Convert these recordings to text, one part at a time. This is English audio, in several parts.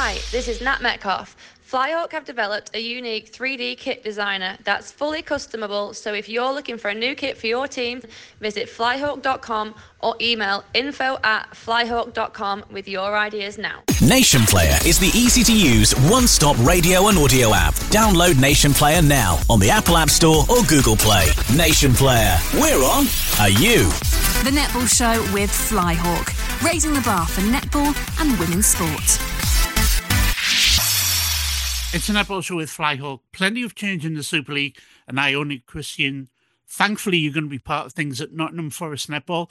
Hi, this is Nat Metcalf. Flyhawk have developed a unique 3D kit designer that's fully customable, so if you're looking for a new kit for your team, visit flyhawk.com or email info@flyhawk.com with your ideas now. Nation Player is the easy-to-use one-stop radio and audio app. Download Nation Player now on the Apple App Store or Google Play. Nation Player. We're on. Are you? The Netball Show with Flyhawk, raising the bar for netball and women's sport. It's a Netball Show with Flyhawk. Plenty of change in the Super League, and Ione Christian, thankfully you're going to be part of things at Nottingham Forest Netball.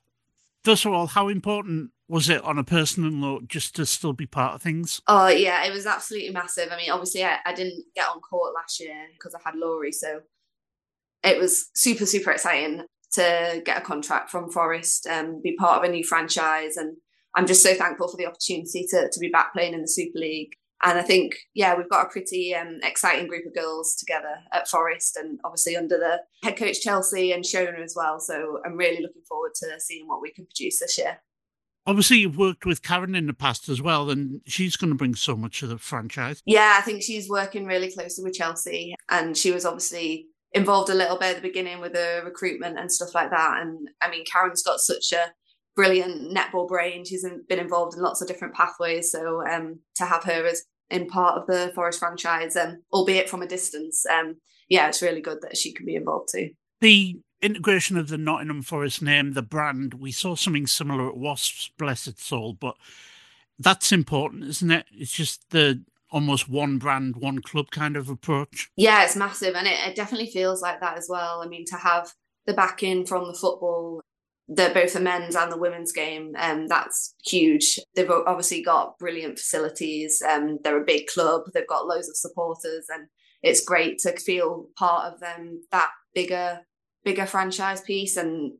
First of all, how important was it on a personal note just to still be part of things? Oh, yeah, it was absolutely massive. I mean, obviously I didn't get on court last year because I had Laurie, so it was super, super exciting to get a contract from Forest and be part of a new franchise. And I'm just so thankful for the opportunity to be back playing in the Super League. And I think, yeah, we've got a pretty exciting group of girls together at Forest, and obviously under the head coach Chelsea and Shona as well. So I'm really looking forward to seeing what we can produce this year. Obviously, you've worked with Karen in the past as well, and she's going to bring so much to the franchise. Yeah, I think she's working really closely with Chelsea, and she was obviously involved a little bit at the beginning with the recruitment and stuff like that. And I mean, Karen's got such a brilliant netball brain. She's been involved in lots of different pathways. So to have her as in part of the Forest franchise, albeit from a distance, yeah, it's really good that she can be involved too. The integration of the Nottingham Forest name, the brand, we saw something similar at Wasps, bless its soul, but that's important, isn't it? It's just the almost one brand, one club kind of approach. Yeah, it's massive, and it definitely feels like that as well. I mean, to have the backing from the football, both the men's and the women's game, that's huge. They've obviously got brilliant facilities. They're a big club. They've got loads of supporters, and it's great to feel part of that bigger franchise piece, and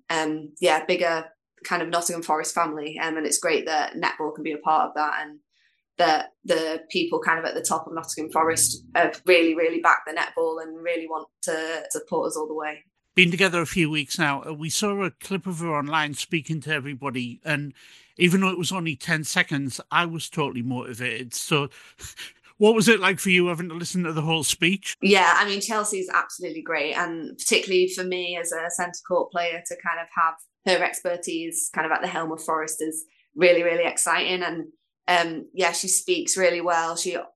bigger kind of Nottingham Forest family. And it's great that netball can be a part of that, and that the people kind of at the top of Nottingham Forest have really, really backed the netball and really want to support us all the way. Been together a few weeks now. We saw a clip of her online speaking to everybody, and even though it was only 10 seconds, I was totally motivated. So what was it like for you having to listen to the whole speech? Yeah, I mean, Chelsea's absolutely great, and particularly for me as a centre court player to kind of have her expertise kind of at the helm of Forest is really, really exciting. And she speaks really well.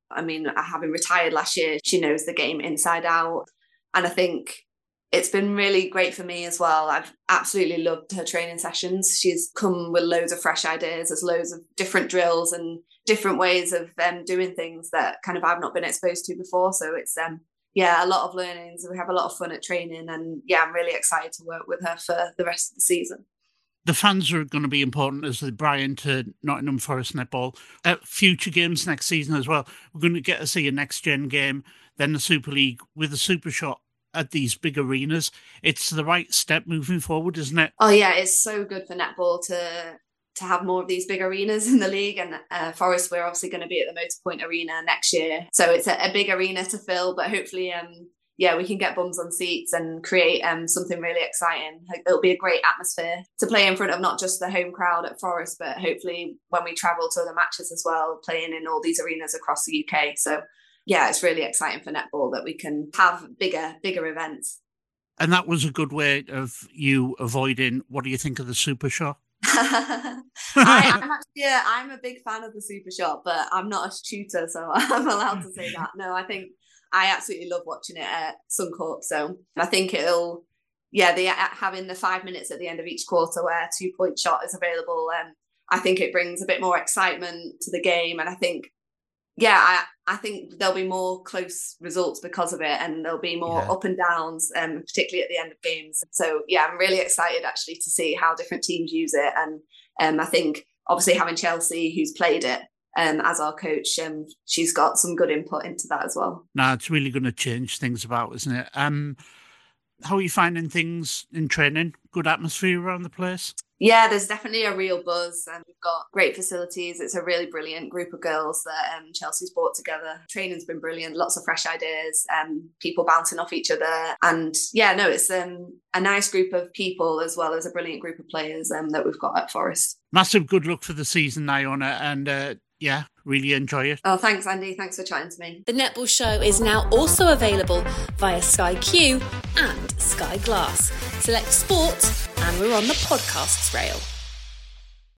Having retired last year, she knows the game inside out. And I think it's been really great for me as well. I've absolutely loved her training sessions. She's come with loads of fresh ideas. There's loads of different drills and different ways of doing things that kind of I've not been exposed to before. So it's, a lot of learnings. We have a lot of fun at training. And I'm really excited to work with her for the rest of the season. The fans are going to be important as they buy into Nottingham Forest Netball. At future games next season as well, we're going to get to see a next-gen game, then the Super League with a Super Shot at these big arenas. It's the right step moving forward, isn't it? Oh, yeah, it's so good for netball to have more of these big arenas in the league. And Forest, we're obviously going to be at the Motorpoint Arena next year. So it's a big arena to fill, but hopefully we can get bums on seats and create something really exciting. It'll be a great atmosphere to play in front of not just the home crowd at Forest, but hopefully when we travel to other matches as well, playing in all these arenas across the UK. So yeah, it's really exciting for netball that we can have bigger events. And that was a good way of you avoiding, what do you think of the Super Shot? I'm a big fan of the Super Shot, but I'm not a tutor, so I'm allowed to say that. No, I think I absolutely love watching it at Suncorp. So I think having the 5 minutes at the end of each quarter where a 2-point shot is available, I think it brings a bit more excitement to the game. And I think, I think there'll be more close results because of it, and there'll be more up and downs, particularly at the end of games. So I'm really excited actually to see how different teams use it. And I think obviously having Chelsea, who's played it, as our coach, she's got some good input into that as well. No, it's really going to change things about, isn't it? How are you finding things in training? Good atmosphere around the place? Yeah, there's definitely a real buzz, and we've got great facilities. It's a really brilliant group of girls that Chelsea's brought together. Training's been brilliant, lots of fresh ideas, people bouncing off each other. And it's a nice group of people as well as a brilliant group of players that we've got at Forest. Massive good luck for the season, Iona, and yeah, really enjoy it. Oh, thanks, Andy. Thanks for chatting to me. The Netball Show is now also available via Sky Q and Sky Glass. Select sport, and we're on the podcasts rail.